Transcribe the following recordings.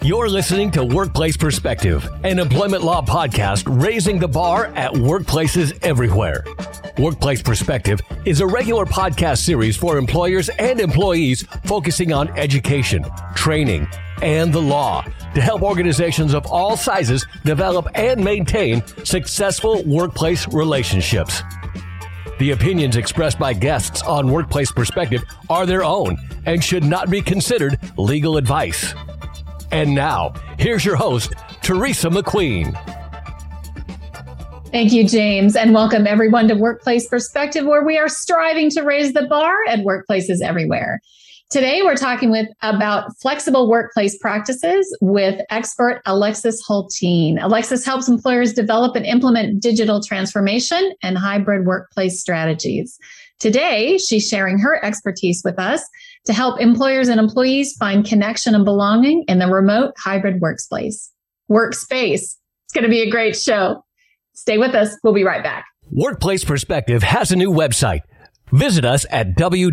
You're listening to Workplace Perspective, an employment law podcast raising the bar at workplaces everywhere. Workplace Perspective is a regular podcast series for employers and employees focusing on education, training, and the law to help organizations of all sizes develop and maintain successful workplace relationships. The opinions expressed by guests on Workplace Perspective are their own and should not be considered legal advice. And now, here's your host, Teresa McQueen. Thank you, James, and welcome everyone to Workplace Perspective, where we are striving to raise the bar at workplaces everywhere. Today, we're talking about flexible workplace practices with expert Alexis Hulteen. Alexis helps employers develop and implement digital transformation and hybrid workplace strategies. Today, she's sharing her expertise with us to help employers and employees find connection and belonging in the remote hybrid workspace. It's going to be a great show. Stay with us. We'll be right back. Workplace Perspective has a new website. Visit us at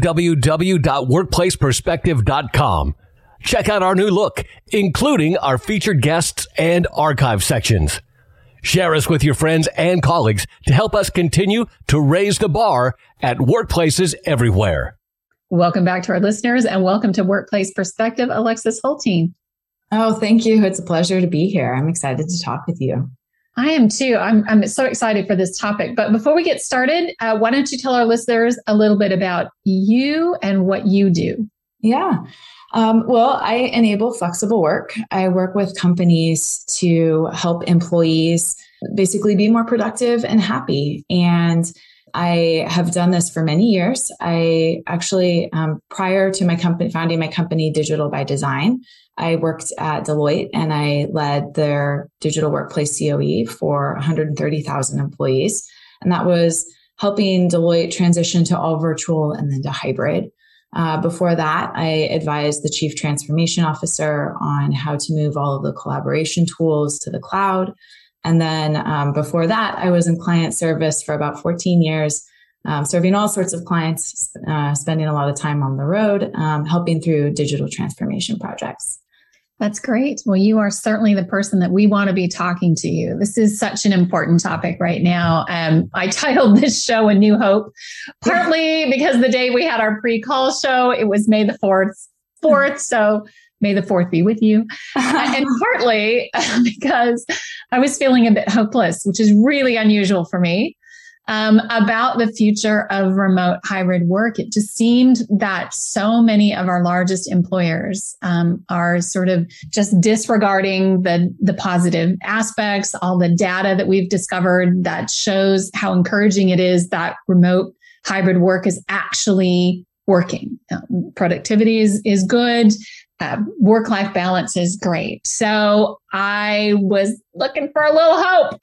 www.workplaceperspective.com. Check out our new look, including our featured guests and archive sections. Share us with your friends and colleagues to help us continue to raise the bar at workplaces everywhere. Welcome back to our listeners and welcome to Workplace Perspective, Alexis Hulteen. Oh, thank you. It's a pleasure to be here. I'm excited to talk with you. I am too. I'm so excited for this topic. But before we get started, why don't you tell our listeners a little bit about you and what you do? Yeah. Well, I enable flexible work. I work with companies to help employees basically be more productive and happy. And I have done this for many years. I actually, prior to my company, founding my company, Digital by Design, I worked at Deloitte and I led their digital workplace COE for 130,000 employees. And that was helping Deloitte transition to all virtual and then to hybrid. Before that, I advised the Chief Transformation Officer on how to move all of the collaboration tools to the cloud. And then before that, I was in client service for about 14 years, serving all sorts of clients, spending a lot of time on the road, helping through digital transformation projects. That's great. Well, you are certainly the person that we want to be talking to you. This is such an important topic right now. I titled this show A New Hope, partly because the day we had our pre-call show, it was May the 4th. So May the 4th be with you. And partly because I was feeling a bit hopeless, which is really unusual for me, about the future of remote hybrid work. It just seemed that so many of our largest employers are sort of just disregarding the positive aspects, all the data that we've discovered that shows how encouraging it is that remote hybrid work is actually working. Productivity is good. Work-life balance is great. So I was looking for a little hope.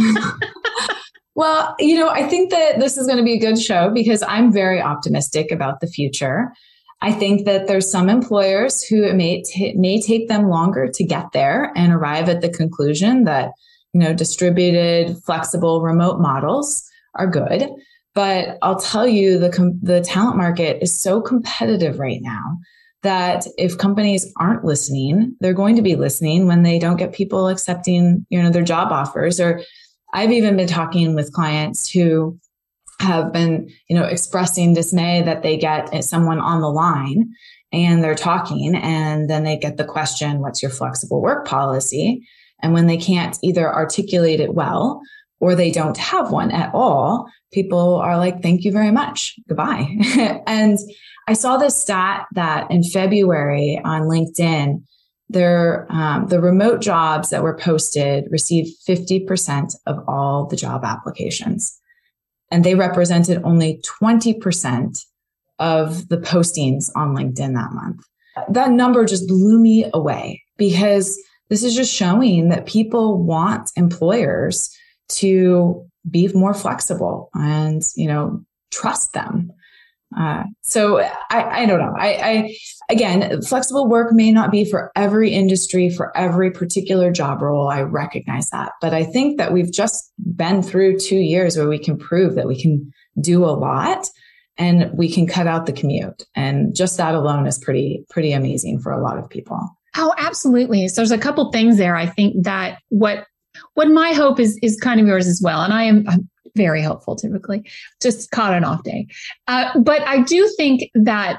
Well, I think that this is going to be a good show because I'm very optimistic about the future. I think that there's some employers who it may take them longer to get there and arrive at the conclusion that, distributed, flexible, remote models are good. But I'll tell you, the talent market is so competitive right now that if companies aren't listening, they're going to be listening when they don't get people accepting, their job offers. Or I've even been talking with clients who have been, expressing dismay that they get someone on the line and they're talking and then they get the question, what's your flexible work policy? And when they can't either articulate it well or they don't have one at all, people are like, thank you very much. Goodbye. And I saw this stat that in February on LinkedIn, the remote jobs that were posted received 50% of all the job applications. And they represented only 20% of the postings on LinkedIn that month. That number just blew me away because this is just showing that people want employers to be more flexible and, trust them. So I don't know. Again, flexible work may not be for every industry, for every particular job role. I recognize that. But I think that we've just been through 2 years where we can prove that we can do a lot and we can cut out the commute. And just that alone is pretty amazing for a lot of people. Oh, absolutely. So there's a couple things there. I think that what my hope is kind of yours as well. And I'm very hopeful typically, just caught an off day. But I do think that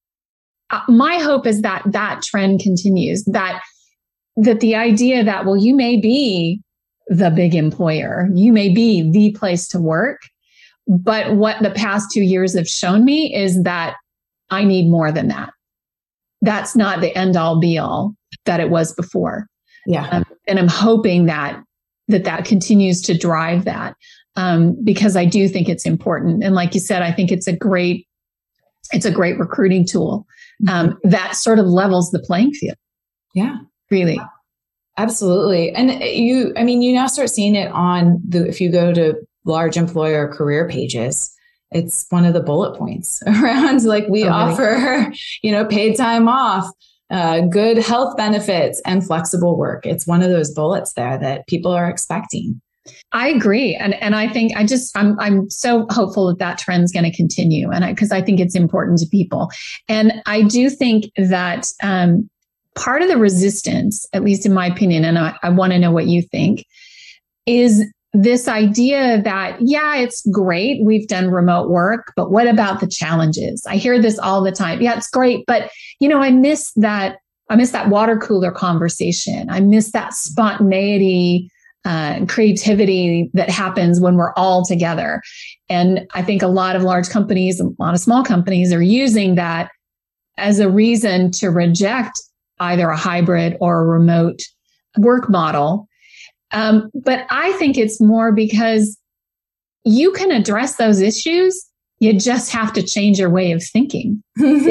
my hope is that that trend continues, that the idea that, well, you may be the big employer, you may be the place to work, but what the past 2 years have shown me is that I need more than that. That's not the end all be all that it was before. Yeah. And I'm hoping that continues to drive that, because I do think it's important. And like you said, I think it's a great recruiting tool that sort of levels the playing field. Yeah, really. Absolutely. And you now start seeing it if you go to large employer career pages, it's one of the bullet points around we offer, paid time off, good health benefits and flexible work. It's one of those bullets there that people are expecting. I agree. And I think I'm so hopeful that trend's going to continue. And because I think it's important to people. And I do think that part of the resistance, at least in my opinion, and I want to know what you think, is this idea that, yeah, it's great, we've done remote work, but what about the challenges? I hear this all the time. Yeah, it's great, but I miss that water cooler conversation. I miss that spontaneity and creativity that happens when we're all together. And I think a lot of large companies, a lot of small companies are using that as a reason to reject either a hybrid or a remote work model. But I think it's more because you can address those issues. You just have to change your way of thinking.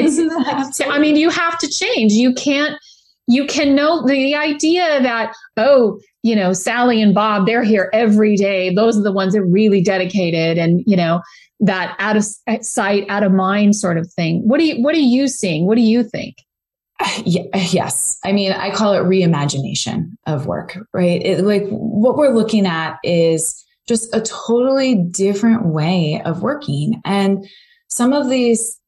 You have to change. You can know the idea that, Sally and Bob, they're here every day. Those are the ones that are really dedicated and, that out of sight, out of mind sort of thing. What are you seeing? What do you think? Yes. I call it reimagination of work, right? What we're looking at is just a totally different way of working. And some of these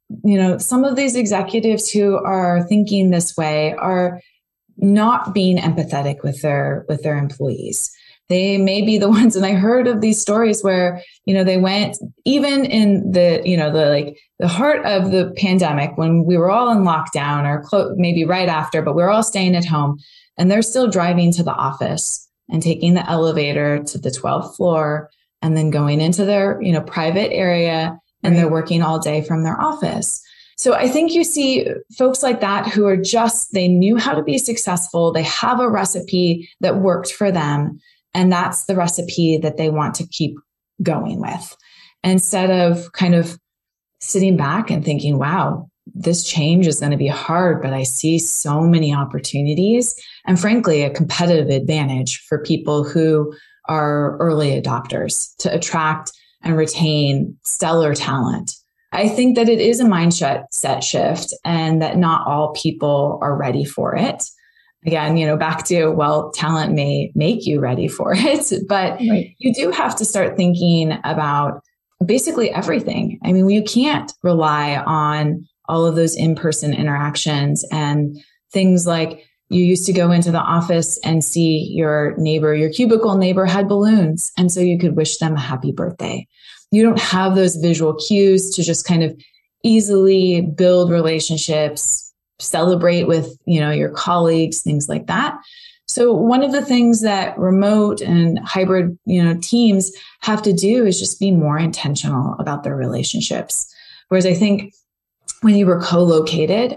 executives who are thinking this way are not being empathetic with their employees. They may be the ones, and I heard of these stories where, they went even in the heart of the pandemic when we were all in lockdown or maybe right after, but we were all staying at home and they're still driving to the office and taking the elevator to the 12th floor and then going into their, private area and they're working all day from their office. So I think you see folks like that who are they knew how to be successful. They have a recipe that worked for them. And that's the recipe that they want to keep going with, instead of kind of sitting back and thinking, wow, this change is going to be hard, but I see so many opportunities and frankly, a competitive advantage for people who are early adopters to attract and retain stellar talent. I think that it is a mindset shift and that not all people are ready for it. Again, back to, talent may make you ready for it, but you do have to start thinking about basically everything. You can't rely on all of those in-person interactions and things like you used to go into the office and see your cubicle neighbor had balloons. And so you could wish them a happy birthday. You don't have those visual cues to just kind of easily build relationships, celebrate with, your colleagues, things like that. So one of the things that remote and hybrid, teams have to do is just be more intentional about their relationships. Whereas I think when you were co-located,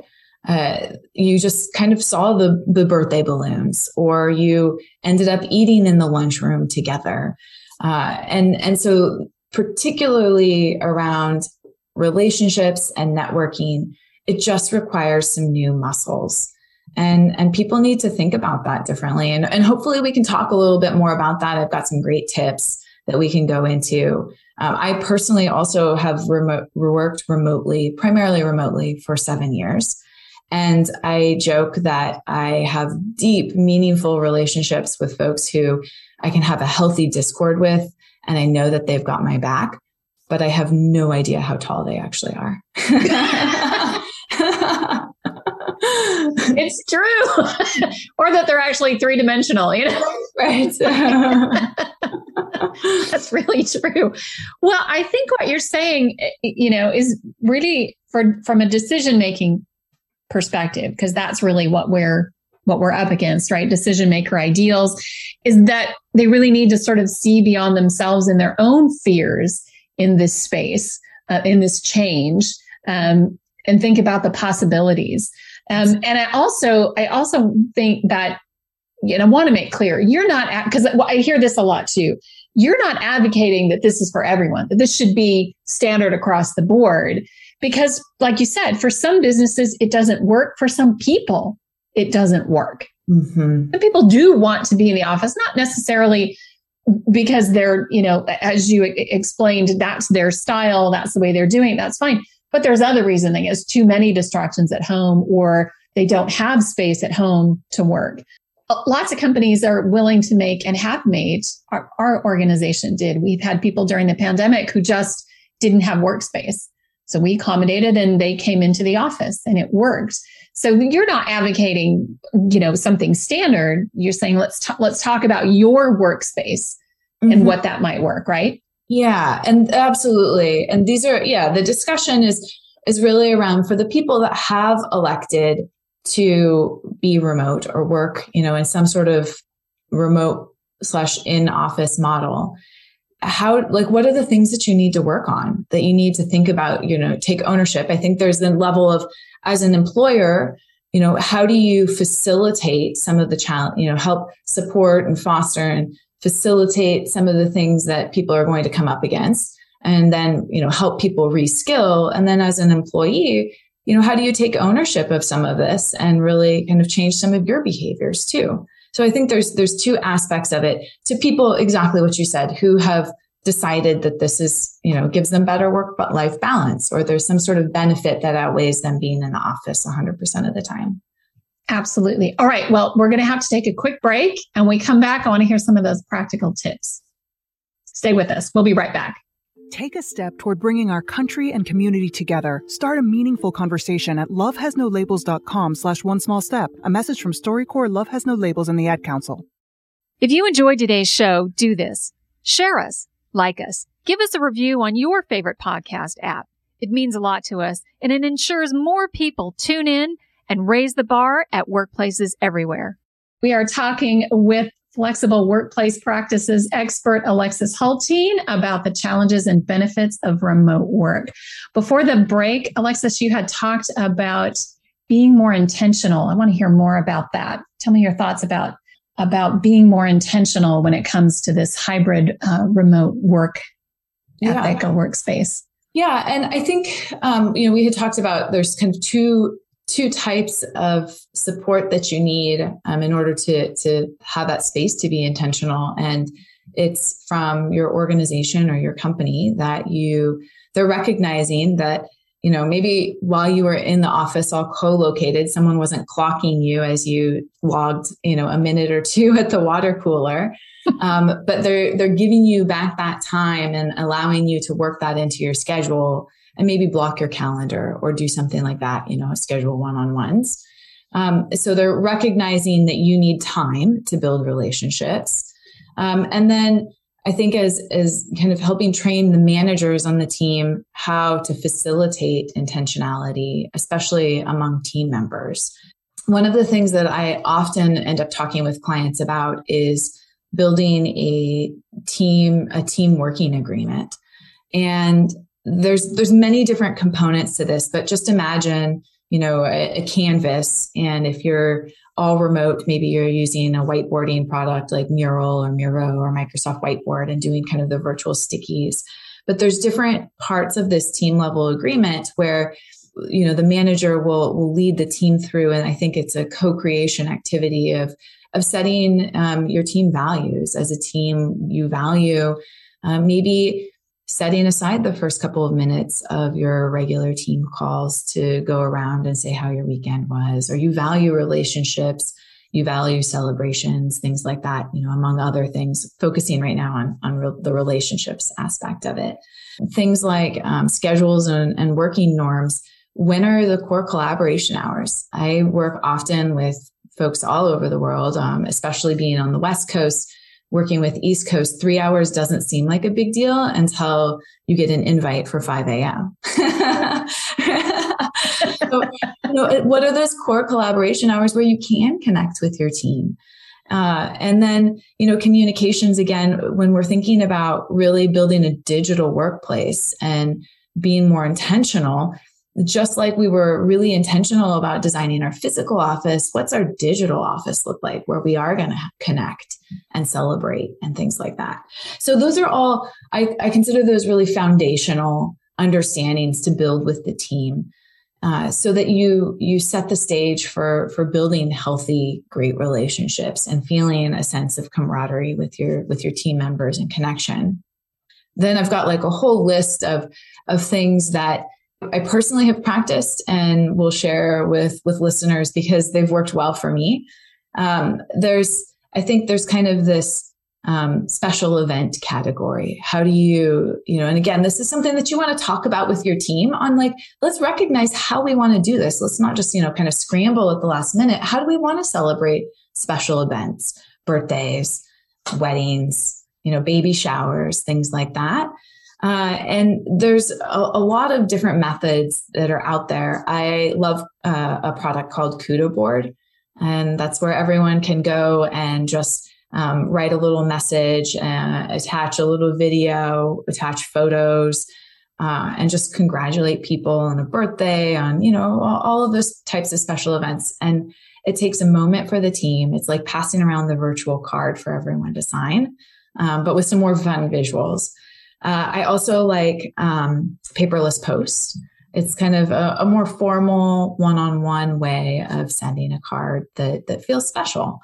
you just kind of saw the birthday balloons, or you ended up eating in the lunchroom together. And so particularly around relationships and networking, it just requires some new muscles. And people need to think about that differently. And hopefully we can talk a little bit more about that. I've got some great tips that we can go into. I personally also have worked primarily remotely for 7 years. And I joke that I have deep, meaningful relationships with folks who I can have a healthy discord with, and I know that they've got my back, but I have no idea how tall they actually are. It's true. Or that they're actually three-dimensional, you know? Right. That's really true. Well, I think what you're saying, you know, is really from a decision-making perspective, because that's really what we're up against, right? Decision maker ideals, is that they really need to sort of see beyond themselves and their own fears in this space, in this change, and think about the possibilities. And I also think that, you know, I want to make clear, you're not, because I hear this a lot too, you're not advocating that this is for everyone, that this should be standard across the board. Because like you said, for some businesses, it doesn't work. For some people, it doesn't work. Mm-hmm. Some people do want to be in the office, not necessarily because they're, you know, as you explained, that's their style, that's the way they're doing it, that's fine. But there's other reason. There's too many distractions at home, or they don't have space at home to work. Lots of companies are willing to make, and have made, our organization did. We've had people during the pandemic who just didn't have workspace. So we accommodated and they came into the office and it worked. So you're not advocating, you know, something standard. You're saying, let's talk about your workspace and what that might work, right? Yeah, and absolutely. And these are, the discussion is really around for the people that have elected to be remote or work, you know, in some sort of remote / in-office model. What are the things that you need to work on, that you need to think about, you know, take ownership? I think there's the level of, as an employer, you know, how do you facilitate some of the challenge, you know, help support and foster and facilitate some of the things that people are going to come up against, and then, you know, help people reskill. And then as an employee, you know, how do you take ownership of some of this and really kind of change some of your behaviors too? So I think there's two aspects of it to people, exactly what you said, who have decided that this is, you know, gives them better work-life balance, or there's some sort of benefit that outweighs them being in the office 100% of the time. Absolutely. All right. Well, we're going to have to take a quick break, and when we come back, I want to hear some of those practical tips. Stay with us. We'll be right back. Take a step toward bringing our country and community together. Start a meaningful conversation at lovehasnolabels.com/onesmallstep. A message from StoryCorps, Love Has No Labels, and the Ad Council. If you enjoyed today's show, do this. Share us, like us, give us a review on your favorite podcast app. It means a lot to us, and it ensures more people tune in and raise the bar at workplaces everywhere. We are talking with flexible workplace practices expert Alexis Hulteen about the challenges and benefits of remote work. Before the break, Alexis, you had talked about being more intentional. I want to hear more about that. Tell me your thoughts about being more intentional when it comes to this hybrid remote work ethic or workspace. Yeah. And I think, you know, we had talked about there's kind of two types of support that you need in order to have that space to be intentional. And it's from your organization or your company that they're recognizing that, you know, maybe while you were in the office all co-located, someone wasn't clocking you as you logged, you know, a minute or two at the water cooler. But they're giving you back that time and allowing you to work that into your schedule and maybe block your calendar or do something like that, you know, schedule one-on-ones. So they're recognizing that you need time to build relationships. And then I think as kind of helping train the managers on the team how to facilitate intentionality, especially among team members. One of the things that I often end up talking with clients about is building a team working agreement. And there's many different components to this, but just imagine, you know, a canvas. And if you're all remote, maybe you're using a whiteboarding product like Mural or Miro or Microsoft Whiteboard and doing kind of the virtual stickies. But there's different parts of this team level agreement where, you know, the manager will lead the team through. And I think it's a co-creation activity of setting your team values. As a team, you value maybe setting aside the first couple of minutes of your regular team calls to go around and say how your weekend was, or you value relationships, you value celebrations, things like that, you know, among other things, focusing right now on the relationships aspect of it. Things like schedules and working norms when are the core collaboration hours? I work often with folks all over the world, especially being on the West Coast, working with East Coast. 3 hours doesn't seem like a big deal until you get an invite for 5 a.m. So, what are those core collaboration hours where you can connect with your team? And then, communications, again, when we're thinking about really building a digital workplace and being more intentional, just like we were really intentional about designing our physical office, what's our digital office look like where we are going to connect and celebrate and things like that? So those are all, I consider those really foundational understandings to build with the team. So that you set the stage for building healthy, great relationships and feeling a sense of camaraderie with your team members and connection. Then I've got like a whole list of things that I personally have practiced and will share with listeners because they've worked well for me. I think there's kind of this special event category. How do you, and again, this is something that you want to talk about with your team on, like, let's recognize how we want to do this. Let's not just, kind of scramble at the last minute. How do we want to celebrate special events, birthdays, weddings, baby showers, things like that. And there's a lot of different methods that are out there. I love a product called Kudo Board, and that's where everyone can go and just write a little message, attach a little video, attach photos, and just congratulate people on a birthday, on, all of those types of special events. And it takes a moment for the team. It's like passing around the virtual card for everyone to sign, but with some more fun visuals. I also like paperless post. It's kind of a more formal one-on-one way of sending a card that feels special.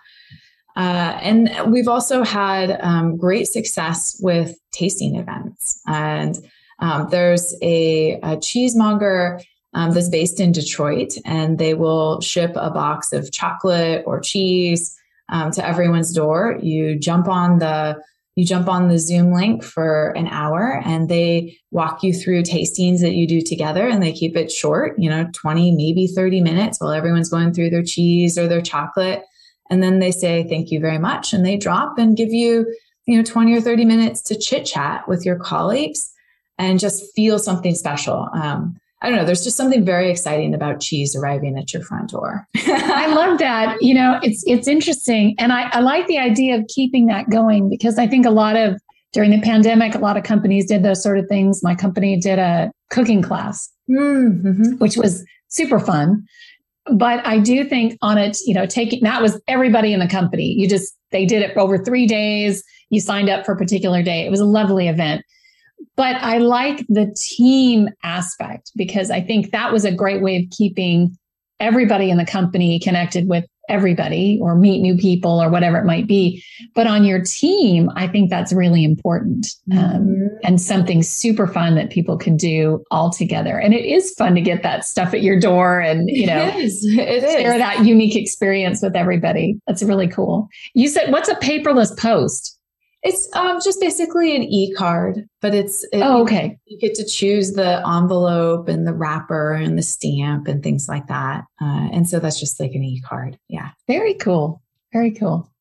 And we've also had great success with tasting events. And there's a cheesemonger that's based in Detroit, and they will ship a box of chocolate or cheese to everyone's door. You jump on the Zoom link for an hour, and they walk you through tastings that you do together, and they keep it short, 20, maybe 30 minutes while everyone's going through their cheese or their chocolate. And then they say, thank you very much. And they drop and give you, 20 or 30 minutes to chit chat with your colleagues and just feel something special. I don't know. There's just something very exciting about cheese arriving at your front door. I love that. It's interesting. And I like the idea of keeping that going, because I think during the pandemic, a lot of companies did those sort of things. My company did a cooking class, which was super fun. But I do think on it, that was everybody in the company. They did it over 3 days. You signed up for a particular day. It was a lovely event. But I like the team aspect, because I think that was a great way of keeping everybody in the company connected with everybody, or meet new people, or whatever it might be. But on your team, I think that's really important, and something super fun that people could do all together. And it is fun to get that stuff at your door and, it is. Share that unique experience with everybody. That's really cool. You said, what's a paperless post? It's just basically an e-card, but okay. You get to choose the envelope and the wrapper and the stamp and things like that. And so that's just like an e-card. Yeah. Very cool. Very cool.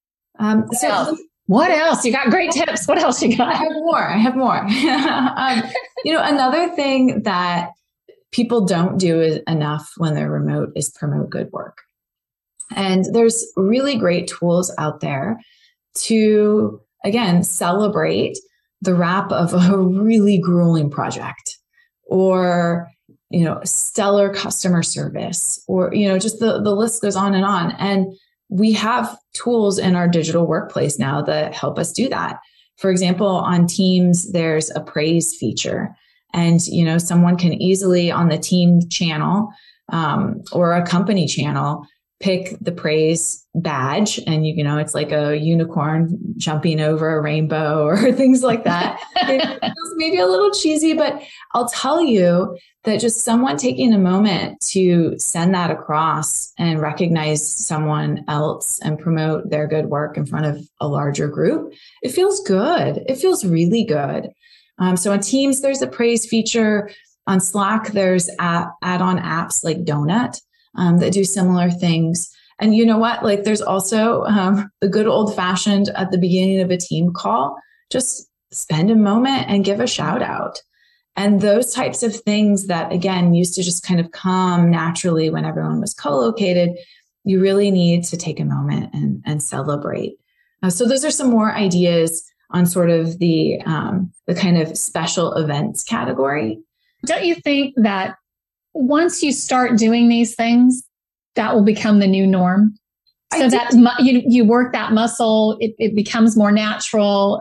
What else? You got great tips. What else you got? I have more. Another thing that people don't do enough when they're remote is promote good work. And there's really great tools out there to, again, celebrate the wrap of a really grueling project, or, stellar customer service, or, just the list goes on. And we have tools in our digital workplace now that help us do that. For example, on Teams, there's a praise feature, and, someone can easily on the team channel or a company channel pick the praise badge, and it's like a unicorn jumping over a rainbow or things like that. It feels maybe a little cheesy, but I'll tell you that just someone taking a moment to send that across and recognize someone else and promote their good work in front of a larger group, it feels good. It feels really good. So on Teams, there's a praise feature. On Slack, there's add-on apps like Donut that do similar things. And you know what? Like there's also the good old fashioned at the beginning of a team call, just spend a moment and give a shout out. And those types of things that, again, used to just kind of come naturally when everyone was co-located, you really need to take a moment and celebrate. So those are some more ideas on sort of the kind of special events category. Don't you think that once you start doing these things, that will become the new norm? So that you work that muscle, it becomes more natural.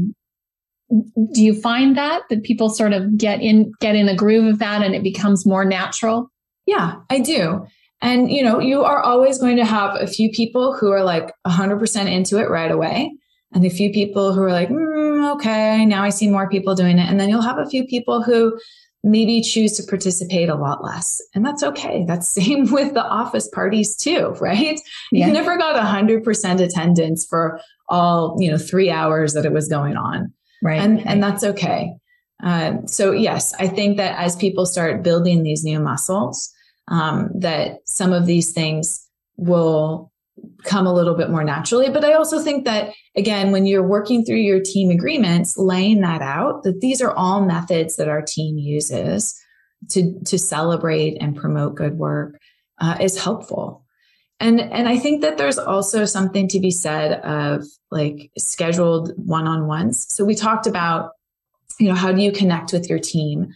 Do you find that people sort of get in the groove of that and it becomes more natural? Yeah, I do. And, you are always going to have a few people who are like 100% into it right away. And a few people who are like, okay, now I see more people doing it. And then you'll have a few people who maybe choose to participate a lot less. And that's okay. That's same with the office parties too, right? Yeah. You never got 100% attendance for all, 3 hours that it was going on. Right. And that's okay. So yes, I think that as people start building these new muscles, that some of these things will come a little bit more naturally. But I also think that, again, when you're working through your team agreements, laying that out, that these are all methods that our team uses to celebrate and promote good work is helpful. And I think that there's also something to be said of like scheduled one-on-ones. So we talked about, how do you connect with your team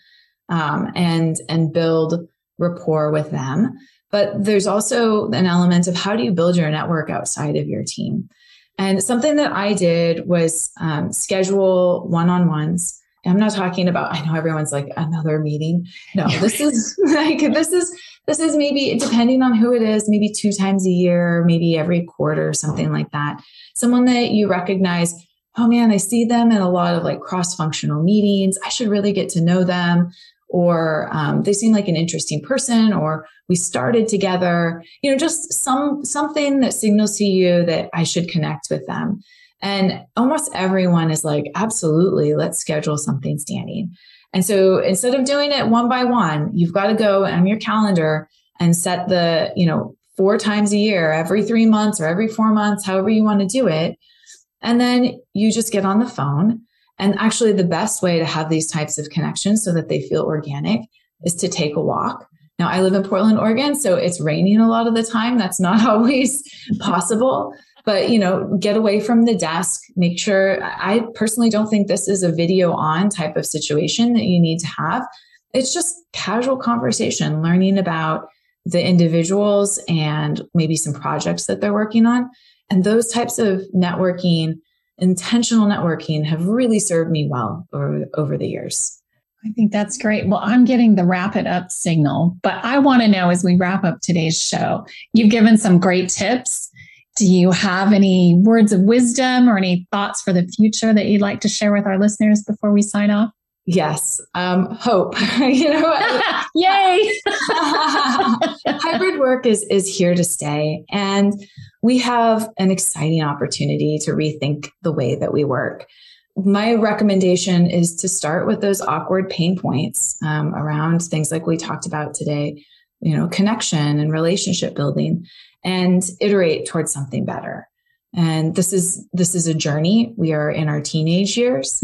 and build rapport with them? But there's also an element of how do you build your network outside of your team? And something that I did was schedule one-on-ones. I'm not talking about, I know everyone's like another meeting. No, this is maybe, depending on who it is, maybe 2 times a year, maybe every quarter, something like that. Someone that you recognize, oh man, I see them in a lot of like cross-functional meetings. I should really get to know them. Or they seem like an interesting person, or we started together, just something that signals to you that I should connect with them. And almost everyone is like, absolutely, let's schedule something standing. And so instead of doing it one by one, you've got to go on your calendar and set the, 4 times a year, every 3 months or every 4 months, however you want to do it. And then you just get on the phone. And actually the best way to have these types of connections so that they feel organic is to take a walk. Now I live in Portland, Oregon, so it's raining a lot of the time. That's not always possible, but get away from the desk, make sure. I personally don't think this is a video on type of situation that you need to have. It's just casual conversation, learning about the individuals and maybe some projects that they're working on. And those types of networking, intentional networking, have really served me well over the years. I think that's great. Well, I'm getting the wrap it up signal, but I want to know as we wrap up today's show, you've given some great tips. Do you have any words of wisdom or any thoughts for the future that you'd like to share with our listeners before we sign off? Yes. Hope. Yay. Hybrid work is here to stay. And we have an exciting opportunity to rethink the way that we work. My recommendation is to start with those awkward pain points around things like we talked about today, connection and relationship building, and iterate towards something better. And this is a journey. We are in our teenage years.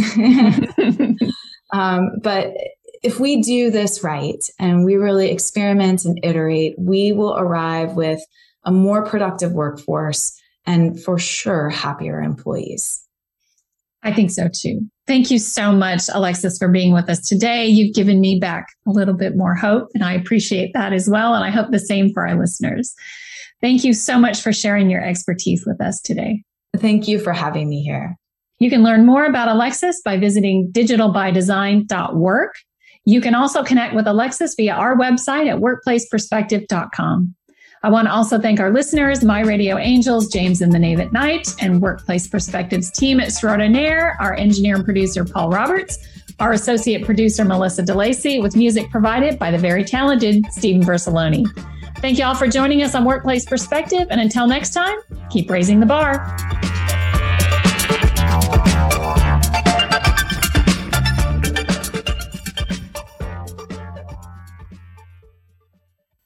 But if we do this right and we really experiment and iterate, we will arrive with a more productive workforce and for sure happier employees. I think so too. Thank you so much, Alexis, for being with us today. You've given me back a little bit more hope, and I appreciate that as well. And I hope the same for our listeners. Thank you so much for sharing your expertise with us today. Thank you for having me here. You can learn more about Alexis by visiting digitalbydesign.work. You can also connect with Alexis via our website at workplaceperspective.com. I want to also thank our listeners, My Radio Angels, James and the Knave at Night, and Workplace Perspectives team at Extraordinaire, our engineer and producer, Paul Roberts, our associate producer, Melissa DeLacy, with music provided by the very talented Stephen Versaloni. Thank you all for joining us on Workplace Perspective. And until next time, keep raising the bar.